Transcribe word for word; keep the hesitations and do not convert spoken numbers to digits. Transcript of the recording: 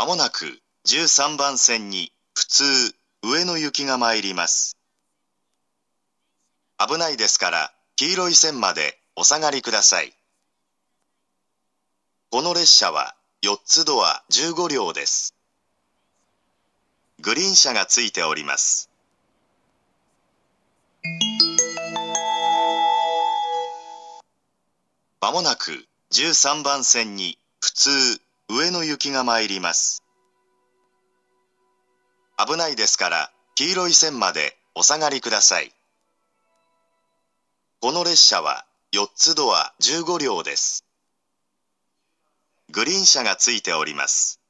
まもなくじゅうさんばん線に普通上野行きが参ります。危ないですから黄色い線までお下がりください。この列車はよっつドアじゅうごりょうです。グリーン車がついております。まもなくじゅうさんばん線に普通上野行きが参ります。危ないですから黄色い線までお下がりください。この列車はよっつドアじゅうごりょうです。グリーン車がついております。